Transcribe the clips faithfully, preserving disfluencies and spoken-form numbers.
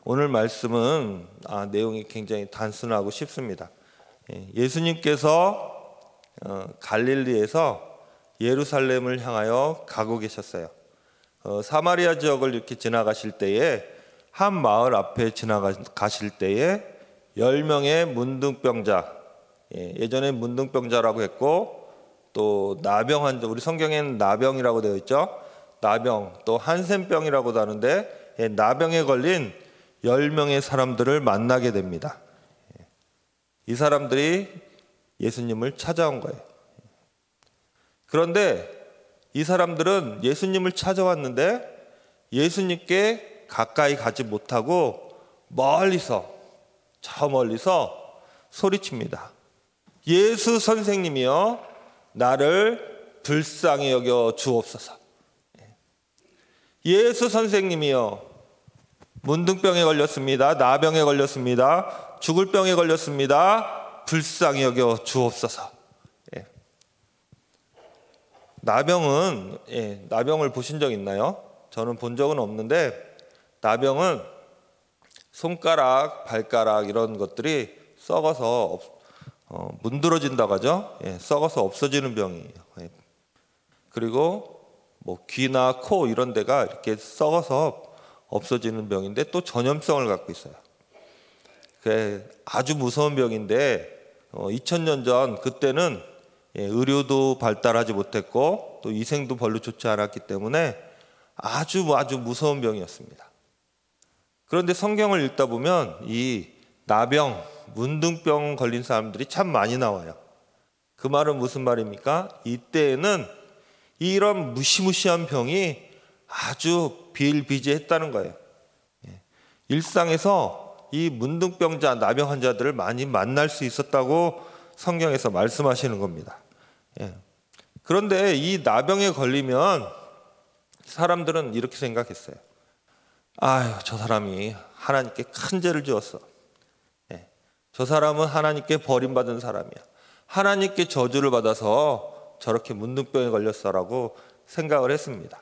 오늘 말씀은 아, 내용이 굉장히 단순하고 쉽습니다. 예, 예수님께서 어, 갈릴리에서 예루살렘을 향하여 가고 계셨어요. 어, 사마리아 지역을 이렇게 지나가실 때에 한 마을 앞에 지나가실 때에 열 명의 문둥병자, 예, 예전에 문둥병자라고 했고 또 나병 환자, 우리 성경에는 나병이라고 되어 있죠. 나병, 또 한센병이라고도 하는데 예, 나병에 걸린 열 명의 사람들을 만나게 됩니다. 이 사람들이 예수님을 찾아온 거예요. 그런데 이 사람들은 예수님을 찾아왔는데 예수님께 가까이 가지 못하고 멀리서, 저 멀리서 소리칩니다. 예수 선생님이여, 나를 불쌍히 여겨 주옵소서. 예수 선생님이여, 문둥병에 걸렸습니다. 나병에 걸렸습니다. 죽을 병에 걸렸습니다. 불쌍히 여겨 주옵소서. 예. 나병은 예, 나병을 보신 적 있나요? 저는 본 적은 없는데 나병은 손가락, 발가락 이런 것들이 썩어서 없, 어, 문드러진다고 하죠. 예, 썩어서 없어지는 병이에요. 예. 그리고 뭐 귀나 코 이런 데가 이렇게 썩어서 없어지는 병인데 또 전염성을 갖고 있어요. 그게 아주 무서운 병인데 어, 이천 년 전 그때는 예, 의료도 발달하지 못했고 또 위생도 별로 좋지 않았기 때문에 아주 아주 무서운 병이었습니다. 그런데 성경을 읽다 보면 이 나병, 문둥병 걸린 사람들이 참 많이 나와요. 그 말은 무슨 말입니까? 이때에는 이런 무시무시한 병이 아주 비일비재했다는 거예요. 일상에서 이 문둥병자, 나병 환자들을 많이 만날 수 있었다고 성경에서 말씀하시는 겁니다. 그런데 이 나병에 걸리면 사람들은 이렇게 생각했어요. 아유, 저 사람이 하나님께 큰 죄를 지었어. 저 사람은 하나님께 버림받은 사람이야. 하나님께 저주를 받아서 저렇게 문둥병에 걸렸어라고 생각을 했습니다.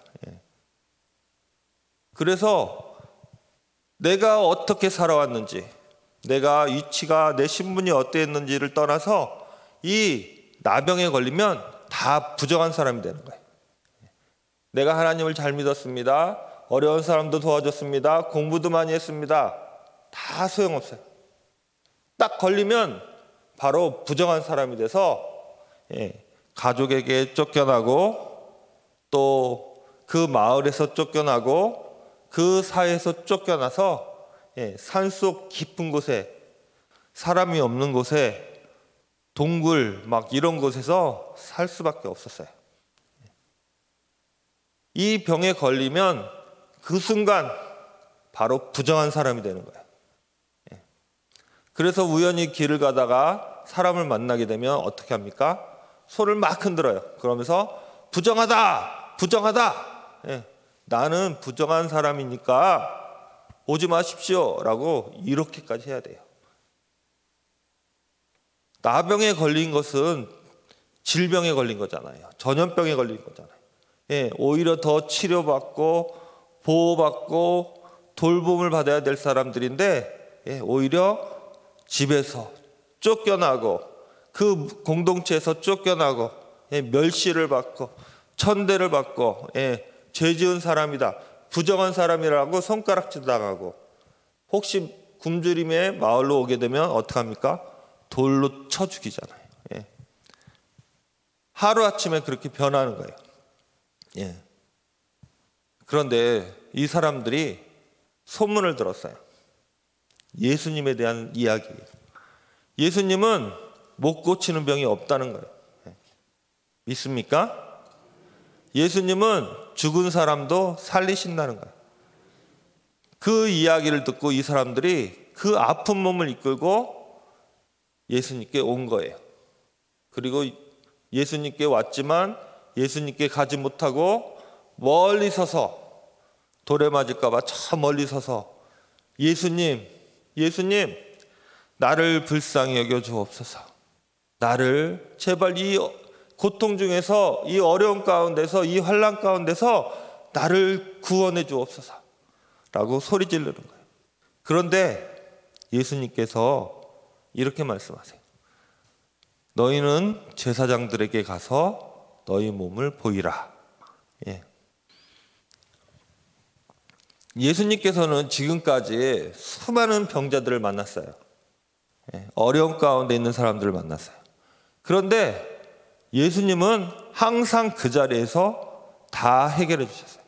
그래서 내가 어떻게 살아왔는지, 내가 위치가, 내 신분이 어땠는지를 떠나서 이 나병에 걸리면 다 부정한 사람이 되는 거예요. 내가 하나님을 잘 믿었습니다. 어려운 사람도 도와줬습니다. 공부도 많이 했습니다. 다 소용없어요. 딱 걸리면 바로 부정한 사람이 돼서 예, 가족에게 쫓겨나고 또 그 마을에서 쫓겨나고 그 사회에서 쫓겨나서 예, 산속 깊은 곳에, 사람이 없는 곳에, 동굴 막 이런 곳에서 살 수밖에 없었어요. 이 병에 걸리면 그 순간 바로 부정한 사람이 되는 거예요. 예. 그래서 우연히 길을 가다가 사람을 만나게 되면 어떻게 합니까? 손을 막 흔들어요. 그러면서 부정하다! 부정하다! 예. 나는 부정한 사람이니까 오지 마십시오 라고 이렇게까지 해야 돼요. 나병에 걸린 것은 질병에 걸린 거잖아요. 전염병에 걸린 거잖아요. 예, 오히려 더 치료받고 보호받고 돌봄을 받아야 될 사람들인데 예, 오히려 집에서 쫓겨나고 그 공동체에서 쫓겨나고 예, 멸시를 받고 천대를 받고 예, 죄 지은 사람이다, 부정한 사람이라고 손가락질 당하고, 혹시 굶주림의 마을로 오게 되면 어떡합니까? 돌로 쳐 죽이잖아요. 예. 하루아침에 그렇게 변하는 거예요. 예. 그런데 이 사람들이 소문을 들었어요. 예수님에 대한 이야기예요. 예수님은 못 고치는 병이 없다는 거예요. 예. 믿습니까? 예수님은 죽은 사람도 살리신다는 거예요. 그 이야기를 듣고 이 사람들이 그 아픈 몸을 이끌고 예수님께 온 거예요. 그리고 예수님께 왔지만 예수님께 가지 못하고 멀리 서서, 돌에 맞을까 봐 저 멀리 서서 예수님, 예수님 나를 불쌍히 여겨 주옵소서. 나를 제발 이 고통 중에서, 이 어려움 가운데서, 이 환난 가운데서 나를 구원해 주옵소서 라고 소리 지르는 거예요. 그런데 예수님께서 이렇게 말씀하세요. 너희는 제사장들에게 가서 너희 몸을 보이라. 예. 예수님께서는 지금까지 수많은 병자들을 만났어요. 예. 어려움 가운데 있는 사람들을 만났어요. 그런데 예수님은 항상 그 자리에서 다 해결해 주셨어요.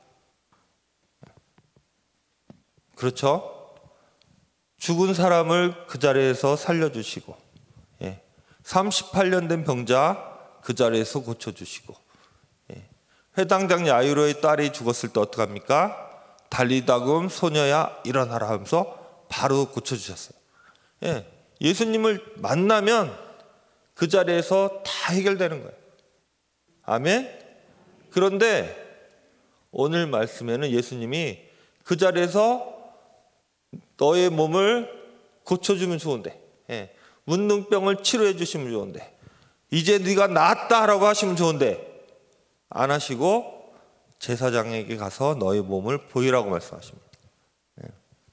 그렇죠? 죽은 사람을 그 자리에서 살려주시고, 예. 삼십팔 년 된 병자 그 자리에서 고쳐주시고, 예. 회당장 야이로의 딸이 죽었을 때 어떡합니까? 달리다금 소녀야 일어나라 하면서 바로 고쳐주셨어요. 예. 예수님을 만나면 그 자리에서 다 해결되는 거예요. 아멘? 그런데 오늘 말씀에는 예수님이 그 자리에서 너의 몸을 고쳐주면 좋은데, 예. 문둥병을 치료해 주시면 좋은데, 이제 네가 낫다라고 하시면 좋은데 안 하시고 제사장에게 가서 너의 몸을 보이라고 말씀하십니다. 예.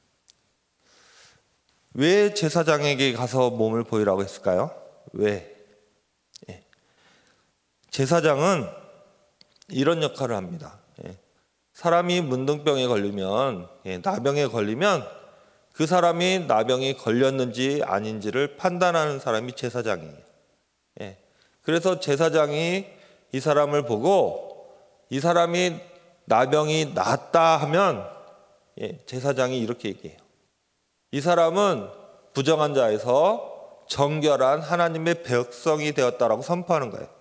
왜 제사장에게 가서 몸을 보이라고 했을까요? 왜? 예. 제사장은 이런 역할을 합니다. 예. 사람이 문둥병에 걸리면, 예, 나병에 걸리면 그 사람이 나병이 걸렸는지 아닌지를 판단하는 사람이 제사장이에요. 예. 그래서 제사장이 이 사람을 보고 이 사람이 나병이 낫다 하면, 예, 제사장이 이렇게 얘기해요. 이 사람은 부정한 자에서 정결한 하나님의 백성이 되었다라고 선포하는 거예요.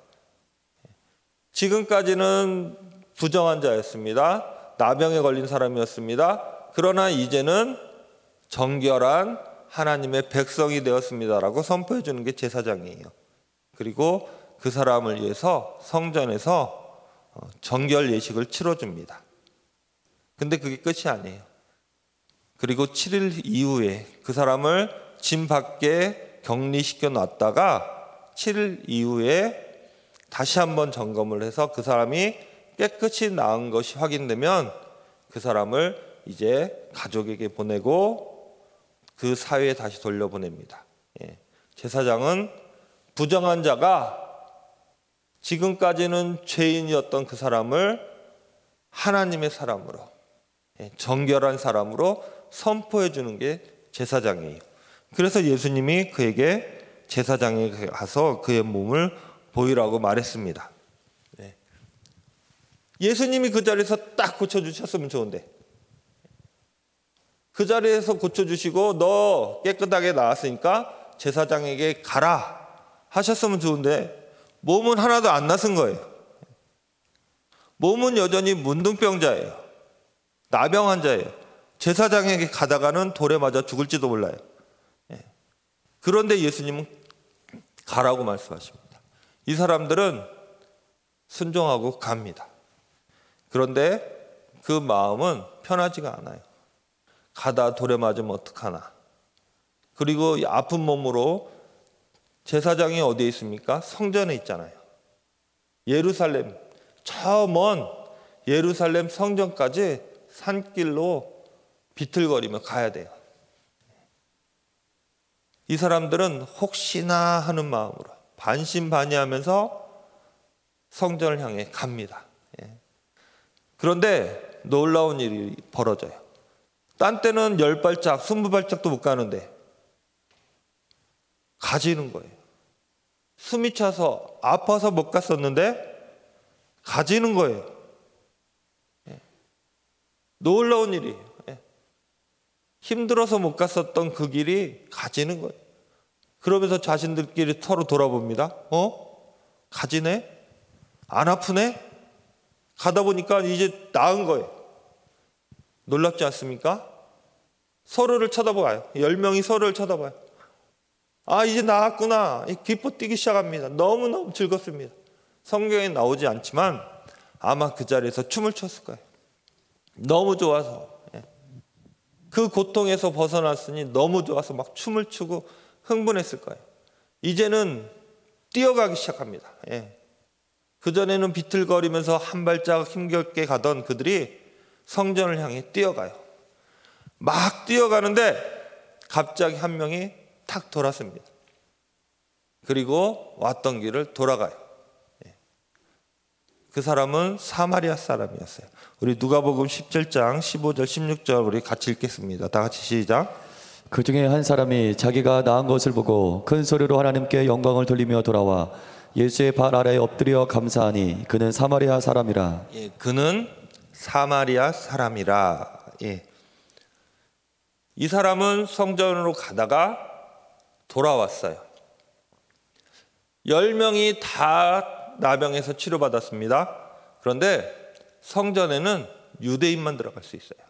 지금까지는 부정한 자였습니다. 나병에 걸린 사람이었습니다. 그러나 이제는 정결한 하나님의 백성이 되었습니다라고 선포해 주는 게 제사장이에요. 그리고 그 사람을 위해서 성전에서 정결 예식을 치러줍니다. 근데 그게 끝이 아니에요. 그리고 칠 일 이후에 그 사람을 진 밖에 격리시켜 놨다가 칠 일 이후에 다시 한번 점검을 해서 그 사람이 깨끗이 나은 것이 확인되면 그 사람을 이제 가족에게 보내고 그 사회에 다시 돌려보냅니다. 예. 제사장은 부정한 자가 지금까지는 죄인이었던 그 사람을 하나님의 사람으로, 예, 정결한 사람으로 선포해 주는 게 제사장이에요. 그래서 예수님이 그에게 제사장에 가서 그의 몸을 보이라고 말했습니다. 네. 예수님이 그 자리에서 딱 고쳐주셨으면 좋은데, 그 자리에서 고쳐주시고 너 깨끗하게 나았으니까 제사장에게 가라 하셨으면 좋은데 몸은 하나도 안 나선 거예요. 몸은 여전히 문둥병자예요. 나병 환자예요. 제사장에게 가다가는 돌에 맞아 죽을지도 몰라요. 그런데 예수님은 가라고 말씀하십니다. 이 사람들은 순종하고 갑니다. 그런데 그 마음은 편하지가 않아요. 가다 돌에 맞으면 어떡하나. 그리고 이 아픈 몸으로 제사장이 어디에 있습니까? 성전에 있잖아요. 예루살렘, 저 먼 예루살렘 성전까지 산길로 비틀거리며 가야 돼요. 이 사람들은 혹시나 하는 마음으로 반신반의하면서 성전을 향해 갑니다. 그런데 놀라운 일이 벌어져요. 딴 때는 열 발짝, 스무 발짝도 못 가는데 가지는 거예요. 숨이 차서 아파서 못 갔었는데 가지는 거예요. 놀라운 일이에요. 힘들어서 못 갔었던 그 길이 가지는 거예요. 그러면서 자신들끼리 서로 돌아봅니다. 어? 가지네? 안 아프네? 가다 보니까 이제 나은 거예요. 놀랍지 않습니까? 서로를 쳐다봐요. 열 명이 서로를 쳐다봐요. 아, 이제 나았구나. 기뻐 뛰기 시작합니다. 너무너무 즐겁습니다. 성경에 나오지 않지만 아마 그 자리에서 춤을 췄을 거예요. 너무 좋아서. 그 고통에서 벗어났으니 너무 좋아서 막 춤을 추고 흥분했을 거예요. 이제는 뛰어가기 시작합니다. 예. 그전에는 비틀거리면서 한 발짝 힘겹게 가던 그들이 성전을 향해 뛰어가요. 막 뛰어가는데 갑자기 한 명이 탁 돌았습니다. 그리고 왔던 길을 돌아가요. 그 사람은 사마리아 사람이었어요. 우리 누가복음 십칠 장 십오 절 십육 절 우리 같이 읽겠습니다. 다 같이 시작. 그 중에 한 사람이 자기가 나은 것을 보고 큰 소리로 하나님께 영광을 돌리며 돌아와 예수의 발 아래에 엎드려 감사하니 그는 사마리아 사람이라. 예, 그는 사마리아 사람이라. 예. 이 사람은 성전으로 가다가 돌아왔어요. 열 명이 다 나병에서 치료받았습니다. 그런데 성전에는 유대인만 들어갈 수 있어요.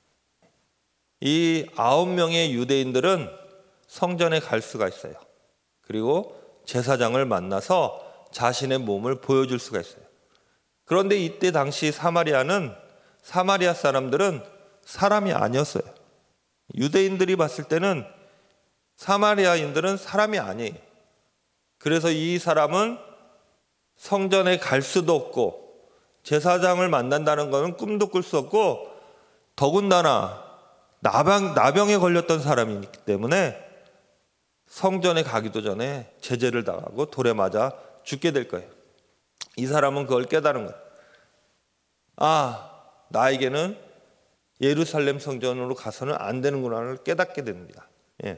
이 아홉 명의 유대인들은 성전에 갈 수가 있어요. 그리고 제사장을 만나서 자신의 몸을 보여줄 수가 있어요. 그런데 이때 당시 사마리아는 사마리아 사람들은 사람이 아니었어요. 유대인들이 봤을 때는 사마리아인들은 사람이 아니에요. 그래서 이 사람은 성전에 갈 수도 없고 제사장을 만난다는 것은 꿈도 꿀 수 없고 더군다나 나병, 나병에 걸렸던 사람이기 때문에 성전에 가기도 전에 제재를 당하고 돌에 맞아 죽게 될 거예요. 이 사람은 그걸 깨달은 거예요. 아, 나에게는 예루살렘 성전으로 가서는 안 되는구나를 깨닫게 됩니다. 예.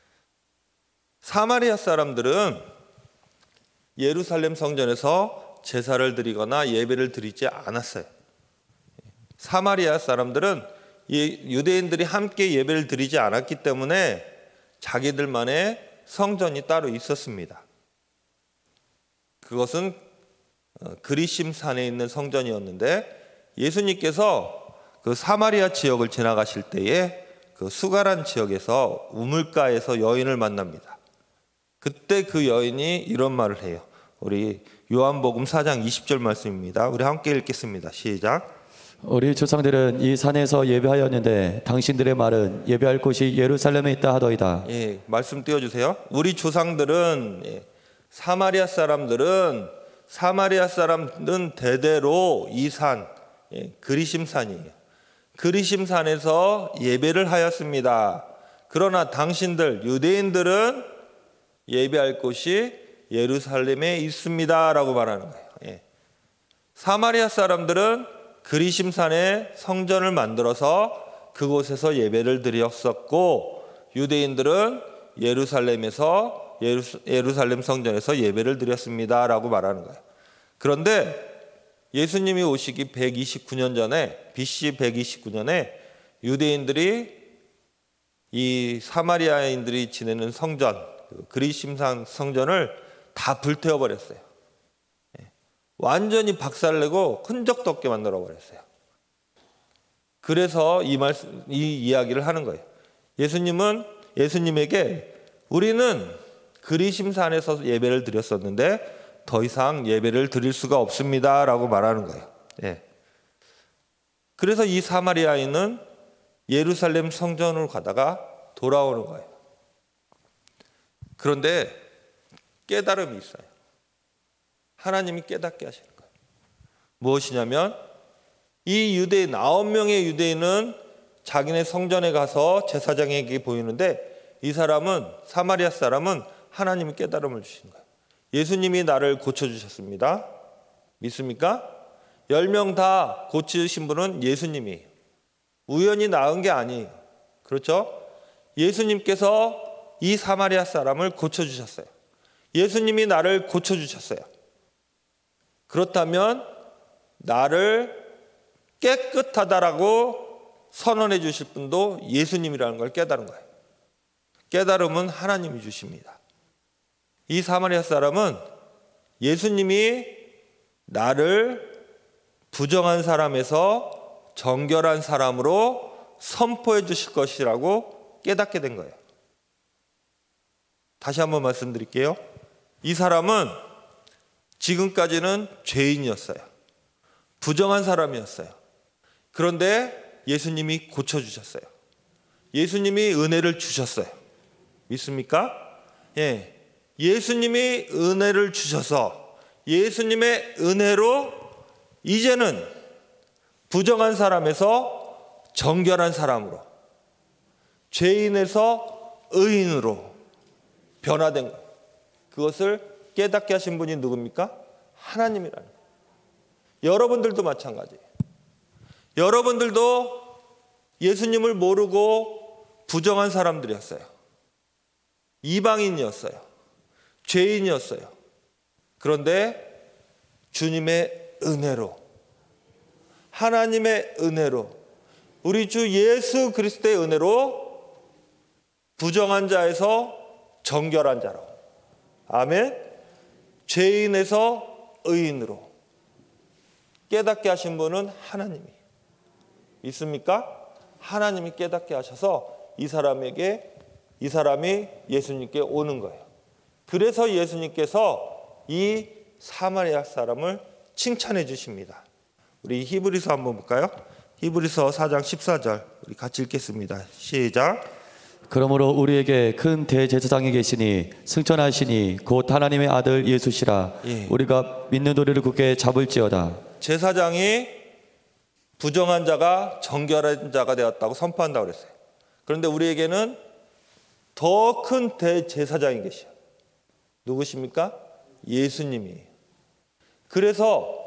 사마리아 사람들은 예루살렘 성전에서 제사를 드리거나 예배를 드리지 않았어요. 사마리아 사람들은 유대인들이 함께 예배를 드리지 않았기 때문에 자기들만의 성전이 따로 있었습니다. 그것은 그리심 산에 있는 성전이었는데 예수님께서 그 사마리아 지역을 지나가실 때에 그 수가란 지역에서 우물가에서 여인을 만납니다. 그때 그 여인이 이런 말을 해요. 우리 요한복음 사 장 이십 절 말씀입니다. 우리 함께 읽겠습니다. 시작. 우리 조상들은 이 산에서 예배하였는데 당신들의 말은 예배할 곳이 예루살렘에 있다 하더이다. 예, 말씀 띄워주세요. 우리 조상들은 예, 사마리아 사람들은 사마리아 사람들은 대대로 이 산, 예, 그리심산이에요. 그리심산에서 예배를 하였습니다. 그러나 당신들 유대인들은 예배할 곳이 예루살렘에 있습니다라고 말하는 거예요. 예. 사마리아 사람들은 그리심산에 성전을 만들어서 그곳에서 예배를 드렸었고 유대인들은 예루살렘에서 예루사, 예루살렘 성전에서 예배를 드렸습니다라고 말하는 거예요. 그런데 예수님이 오시기 백이십구 년 전에 비씨 백이십구 년에 유대인들이 이 사마리아인들이 지내는 성전 그리심산 성전을 다 불태워 버렸어요. 완전히 박살내고 흔적도 없게 만들어 버렸어요. 그래서 이 말씀, 이 이야기를 하는 거예요. 예수님은 예수님에게 우리는 그리심산에서 예배를 드렸었는데 더 이상 예배를 드릴 수가 없습니다라고 말하는 거예요. 예. 그래서 이 사마리아인은 예루살렘 성전으로 가다가 돌아오는 거예요. 그런데 깨달음이 있어요. 하나님이 깨닫게 하시는 거예요. 무엇이냐면 이 유대인 아홉 명의 유대인은 자기네 성전에 가서 제사장에게 보이는데 이 사람은 사마리아 사람은 하나님이 깨달음을 주신 거예요. 예수님이 나를 고쳐주셨습니다. 믿습니까? 열 명 다 고치신 분은 예수님이에요. 우연히 나은 게 아니에요. 그렇죠? 예수님께서 이 사마리아 사람을 고쳐주셨어요. 예수님이 나를 고쳐주셨어요. 그렇다면 나를 깨끗하다라고 선언해 주실 분도 예수님이라는 걸 깨달은 거예요. 깨달음은 하나님이 주십니다. 이 사마리아 사람은 예수님이 나를 부정한 사람에서 정결한 사람으로 선포해 주실 것이라고 깨닫게 된 거예요. 다시 한번 말씀드릴게요. 이 사람은 지금까지는 죄인이었어요. 부정한 사람이었어요. 그런데 예수님이 고쳐주셨어요. 예수님이 은혜를 주셨어요. 믿습니까? 예. 예수님이 은혜를 주셔서 예수님의 은혜로 이제는 부정한 사람에서 정결한 사람으로, 죄인에서 의인으로 변화된 거예요. 그것을 깨닫게 하신 분이 누굽니까? 하나님이라는 거예요. 여러분들도 마찬가지예요. 여러분들도 예수님을 모르고 부정한 사람들이었어요. 이방인이었어요. 죄인이었어요. 그런데 주님의 은혜로, 하나님의 은혜로, 우리 주 예수 그리스도의 은혜로 부정한 자에서 정결한 자로, 아멘, 죄인에서 의인으로 깨닫게 하신 분은 하나님이 있습니까? 하나님이 깨닫게 하셔서 이 사람에게, 이 사람이 예수님께 오는 거예요. 그래서 예수님께서 이 사마리아 사람을 칭찬해 주십니다. 우리 히브리서 한번 볼까요? 히브리서 사 장 십사 절 우리 같이 읽겠습니다. 시작. 그러므로 우리에게 큰 대제사장이 계시니 승천하시니 곧 하나님의 아들 예수시라. 예. 우리가 믿는 도리를 굳게 잡을지어다. 제사장이 부정한 자가 정결한 자가 되었다고 선포한다고 그랬어요. 그런데 우리에게는 더 큰 대제사장이 계셔. 누구십니까? 예수님이. 그래서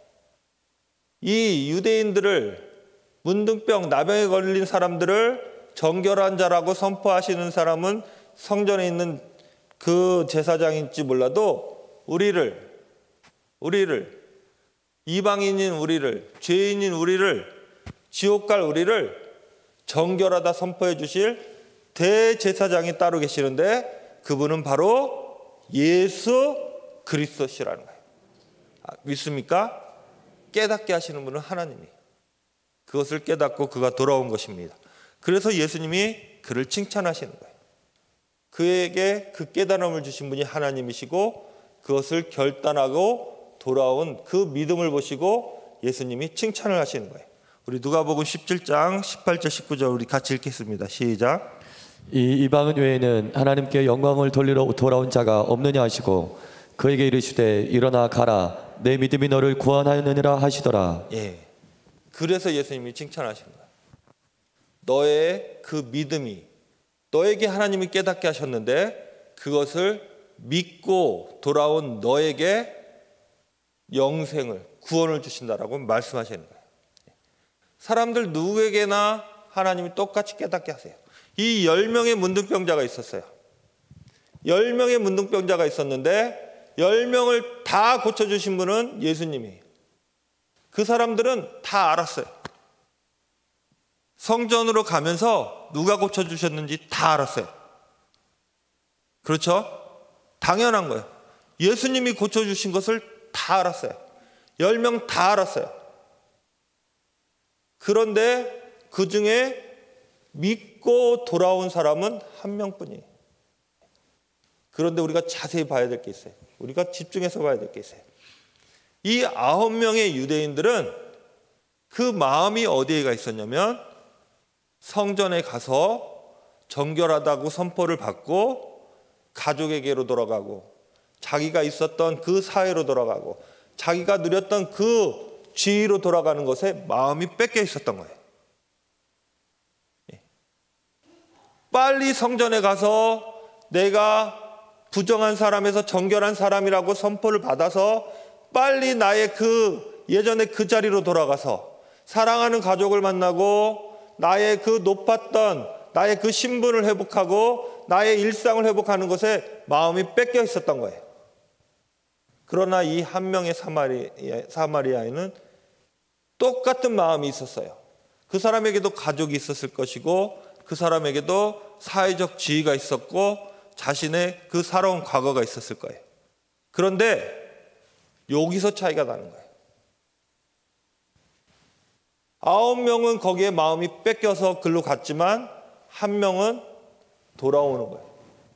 이 유대인들을, 문둥병, 나병에 걸린 사람들을 정결한 자라고 선포하시는 사람은 성전에 있는 그 제사장인지 몰라도 우리를, 우리를, 이방인인 우리를, 죄인인 우리를, 지옥 갈 우리를 정결하다 선포해 주실 대제사장이 따로 계시는데 그분은 바로 예수 그리스도시라는 거예요. 아, 믿습니까? 깨닫게 하시는 분은 하나님이. 그것을 깨닫고 그가 돌아온 것입니다. 그래서 예수님이 그를 칭찬하시는 거예요. 그에게 그 깨달음을 주신 분이 하나님이시고 그것을 결단하고 돌아온 그 믿음을 보시고 예수님이 칭찬을 하시는 거예요. 우리 누가복음 십칠 장 십팔 절 십구 절 우리 같이 읽겠습니다. 시작. 이 이방인 외에는 하나님께 영광을 돌리러 돌아온 자가 없느냐 하시고 그에게 이르시되 일어나 가라 내 믿음이 너를 구원하였느니라 하시더라. 예. 그래서 예수님이 칭찬하시는 거예요. 너의 그 믿음이, 너에게 하나님이 깨닫게 하셨는데 그것을 믿고 돌아온 너에게 영생을, 구원을 주신다라고 말씀하시는 거예요. 사람들 누구에게나 하나님이 똑같이 깨닫게 하세요. 이 열 명의 문둥병자가 있었어요. 열 명의 문둥병자가 있었는데 열 명을 다 고쳐주신 분은 예수님이에요. 그 사람들은 다 알았어요. 성전으로 가면서 누가 고쳐주셨는지 다 알았어요. 그렇죠? 당연한 거예요. 예수님이 고쳐주신 것을 다 알았어요. 열 명 다 알았어요. 그런데 그 중에 믿고 돌아온 사람은 한 명뿐이에요. 그런데 우리가 자세히 봐야 될 게 있어요. 우리가 집중해서 봐야 될 게 있어요. 이 아홉 명의 유대인들은 그 마음이 어디에 있었냐면 성전에 가서 정결하다고 선포를 받고 가족에게로 돌아가고 자기가 있었던 그 사회로 돌아가고 자기가 누렸던 그 지위로 돌아가는 것에 마음이 뺏겨 있었던 거예요. 빨리 성전에 가서 내가 부정한 사람에서 정결한 사람이라고 선포를 받아서 빨리 나의 그 예전의 그 자리로 돌아가서 사랑하는 가족을 만나고 나의 그 높았던 나의 그 신분을 회복하고 나의 일상을 회복하는 것에 마음이 뺏겨 있었던 거예요. 그러나 이 한 명의 사마리아, 사마리아인은 똑같은 마음이 있었어요. 그 사람에게도 가족이 있었을 것이고 그 사람에게도 사회적 지위가 있었고 자신의 그 살아온 과거가 있었을 거예요. 그런데 여기서 차이가 나는 거예요. 아홉 명은 거기에 마음이 뺏겨서 글로 갔지만 한 명은 돌아오는 거예요.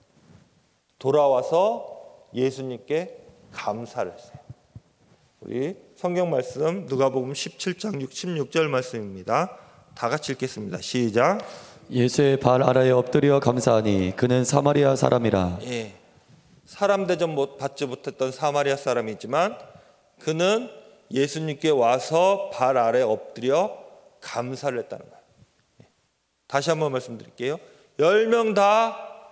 돌아와서 예수님께 감사를 했어요. 우리 성경 말씀 누가복음 십칠 장 십육 절 말씀입니다. 다 같이 읽겠습니다. 시작. 예수의 발 아래에 엎드려 감사하니 그는 사마리아 사람이라. 예, 사람 대접 못 받지 못했던 사마리아 사람이지만 그는 예수님께 와서 발 아래 엎드려 감사를 했다는 거예요. 다시 한번 말씀드릴게요. 열 명 다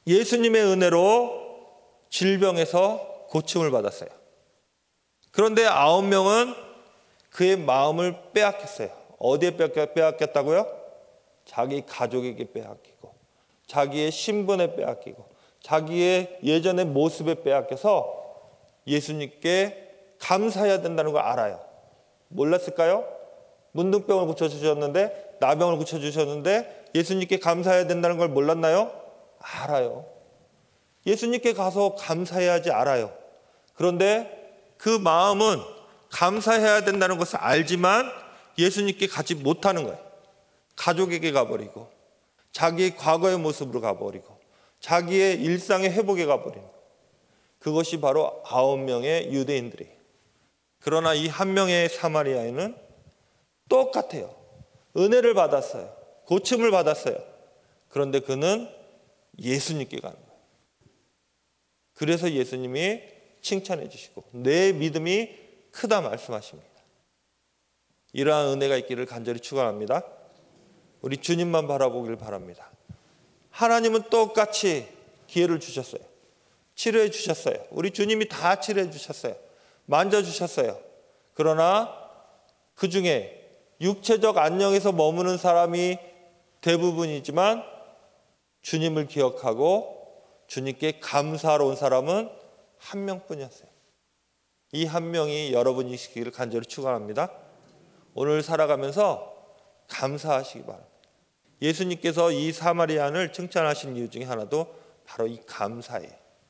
예수님의 은혜로 질병에서 고침을 받았어요. 그런데 아홉 명은 그의 마음을 빼앗겼어요. 어디에 빼앗겼다고요? 자기 가족에게 빼앗기고, 자기의 신분에 빼앗기고, 자기의 예전의 모습에 빼앗겨서 예수님께 감사해야 된다는 걸 알아요. 몰랐을까요? 문둥병을 고쳐주셨는데, 나병을 고쳐주셨는데 예수님께 감사해야 된다는 걸 몰랐나요? 알아요. 예수님께 가서 감사해야지 알아요. 그런데 그 마음은 감사해야 된다는 것을 알지만 예수님께 가지 못하는 거예요. 가족에게 가버리고, 자기의 과거의 모습으로 가버리고, 자기의 일상의 회복에 가버리는 거예요. 그것이 바로 아홉 명의 유대인들이에요. 그러나 이 한 명의 사마리아인은 똑같아요. 은혜를 받았어요. 고침을 받았어요. 그런데 그는 예수님께 가는 거예요. 그래서 예수님이 칭찬해 주시고 내 믿음이 크다 말씀하십니다. 이러한 은혜가 있기를 간절히 축원합니다. 우리 주님만 바라보길 바랍니다. 하나님은 똑같이 기회를 주셨어요. 치료해 주셨어요. 우리 주님이 다 치료해 주셨어요. 만져주셨어요. 그러나 그 중에 육체적 안녕에서 머무는 사람이 대부분이지만 주님을 기억하고 주님께 감사하러 온 사람은 한 명뿐이었어요. 이 한 명이 여러분이시기를 간절히 축원합니다. 오늘 살아가면서 감사하시기 바랍니다. 예수님께서 이 사마리아인을 칭찬하신 이유 중에 하나도 바로 이 감사예요.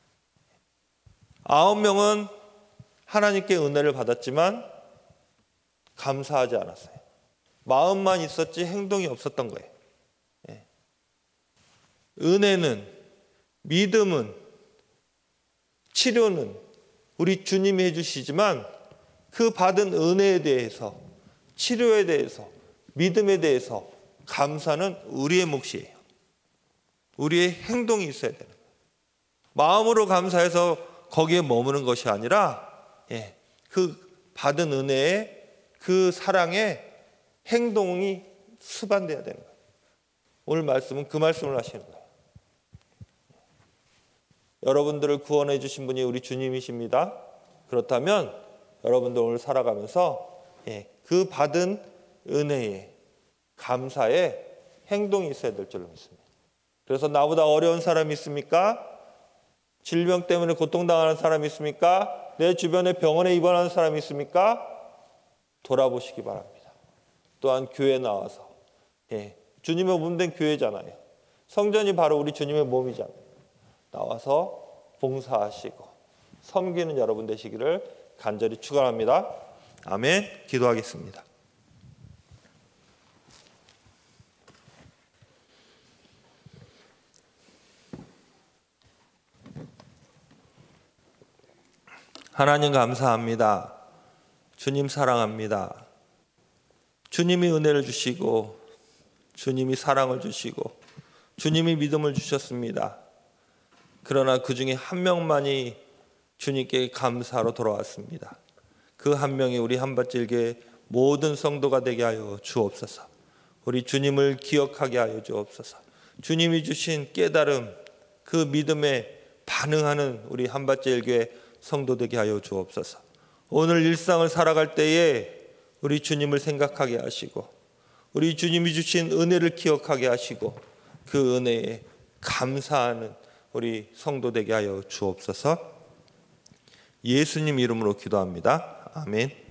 아홉 명은 하나님께 은혜를 받았지만 감사하지 않았어요. 마음만 있었지 행동이 없었던 거예요. 예. 은혜는, 믿음은, 치료는 우리 주님이 해주시지만 그 받은 은혜에 대해서, 치료에 대해서, 믿음에 대해서 감사는 우리의 몫이에요. 우리의 행동이 있어야 되는 거예요. 마음으로 감사해서 거기에 머무는 것이 아니라 예, 그 받은 은혜에, 그 사랑에 행동이 수반돼야 되는 거예요. 오늘 말씀은 그 말씀을 하시는 거예요. 여러분들을 구원해 주신 분이 우리 주님이십니다. 그렇다면 여러분들 오늘 살아가면서 예, 그 받은 은혜에, 감사에 행동이 있어야 될 줄로 믿습니다. 그래서 나보다 어려운 사람이 있습니까? 질병 때문에 고통당하는 사람이 있습니까? 내 주변에 병원에 입원하는 사람이 있습니까? 돌아보시기 바랍니다. 또한 교회 나와서 예, 주님의 몸된 교회잖아요. 성전이 바로 우리 주님의 몸이잖아요. 나와서 봉사하시고 섬기는 여러분 되시기를 간절히 축원합니다. 아멘. 기도하겠습니다. 하나님 감사합니다. 주님 사랑합니다. 주님이 은혜를 주시고 주님이 사랑을 주시고 주님이 믿음을 주셨습니다. 그러나 그 중에 한 명만이 주님께 감사로 돌아왔습니다. 그 한 명이 우리 한밭질교의 모든 성도가 되게 하여 주옵소서. 우리 주님을 기억하게 하여 주옵소서. 주님이 주신 깨달음, 그 믿음에 반응하는 우리 한밭질교의 성도 되게 하여 주옵소서. 오늘 일상을 살아갈 때에 우리 주님을 생각하게 하시고 우리 주님이 주신 은혜를 기억하게 하시고 그 은혜에 감사하는 우리 성도 되게 하여 주옵소서. 예수님 이름으로 기도합니다. 아멘.